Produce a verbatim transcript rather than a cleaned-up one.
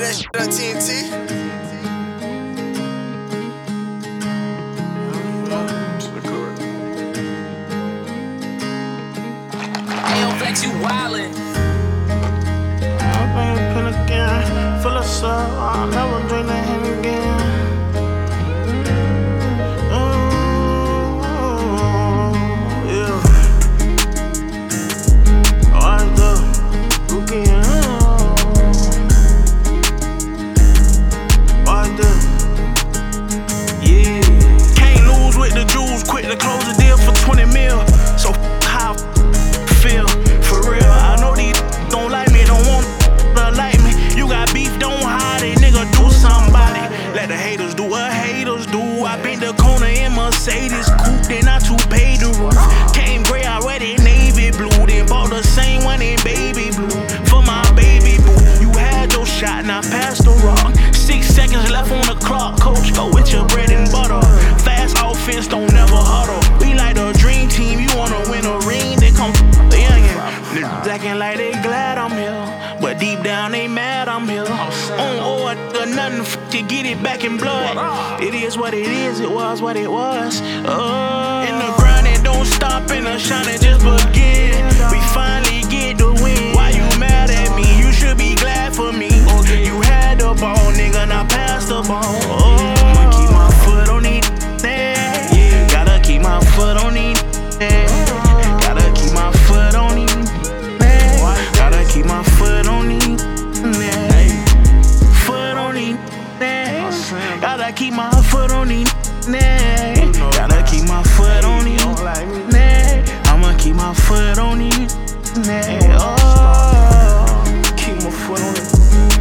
that shit on T N T. Ayo, Flex, you wildin'. I bring a pen again, full of soul, I'll never drink that hand again. Quick to close the deal for twenty mil. So how I feel for real? I know these don't like me, don't want to like me. You got beef, don't hide it, nigga. Do somebody. Let the haters do what haters do. I been the corner in Mercedes coupe, then I two paid the roof. Came gray, I read it navy blue, then bought the same one in baby blue for my baby boo. You had your shot, now pass the rock. Six seconds left on the clock, coach. Go with your bread and butter. Fast offense, don't never huddle. We like the dream team, you wanna win a ring, they come f the youngin'. Niggas acting like they glad I'm here, but deep down they mad I'm here. On order, nothing f to get it back in blood. It is what it is, it was what it was. Uh, in the grind, it don't stop, and the shine, it just begin. We finally get the win. Why you mad at me? You should be glad for me. You had the ball, nigga, now pass the ball. Oh, I'ma keep my foot on it. Yeah, gotta keep my foot on it. Yeah, gotta keep my foot on it. Yeah, gotta keep my foot on it. Yeah, foot on it. Yeah, gotta keep my foot on it. Yeah, gotta keep my foot on it. Yeah, I'ma keep my foot on it. Yeah, oh, keep my foot on it.